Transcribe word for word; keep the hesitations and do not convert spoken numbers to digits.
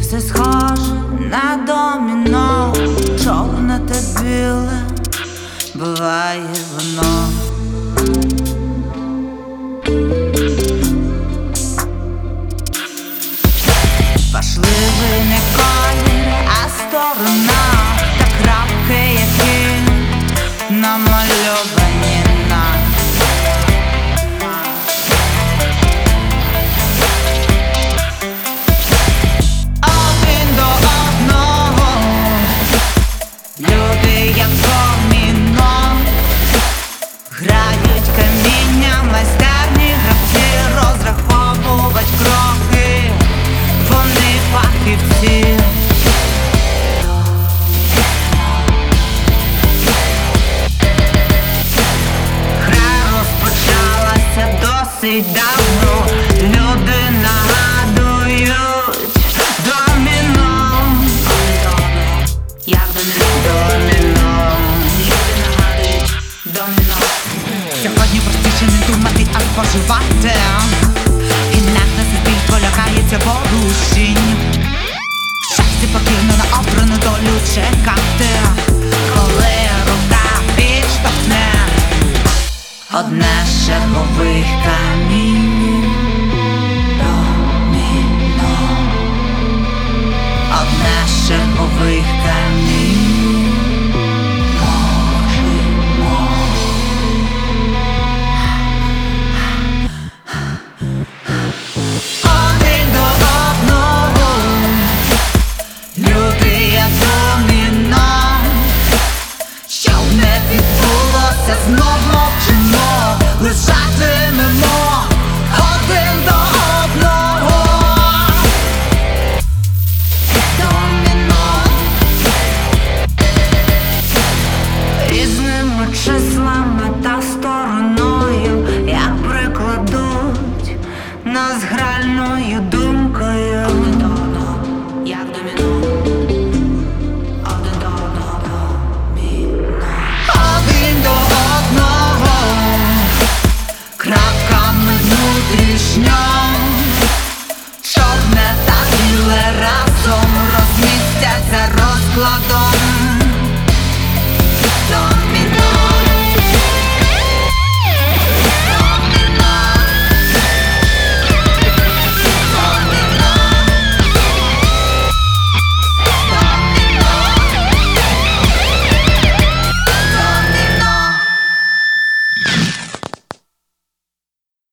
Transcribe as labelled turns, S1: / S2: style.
S1: все схоже на доміно, чорне та біле буває воно. Важливий не колір, а сторона та крапки, які намальовані нам. Один до одного люди, як доміно, грають каміння, майстерні гравці, розраховувати кроки, вони фахівці. Гра розпочалася досить давно, люди нагадують доміно. Як доміно, люди нагадують доміно. Сьогодні простіше не думати, а споживати. Інакше суспільство лякається порушень. Щастя покірно на обрану долю чекати, коли рука підштовхне одне з чергових камінь. Доміно. Одне з чергових камінь. Можемо. Один до одного люди, як доміно, щоб не відбулося, знов мовчимо, лежатимемо один до одного. Доміно. Різними числами та стороною, як прикладуть нас гральною думкою. Один до одного, як доміно. Один до одного, доміно. Один до одного, крапками внутрішньо, чорне та біле разом розмістяться розкладом.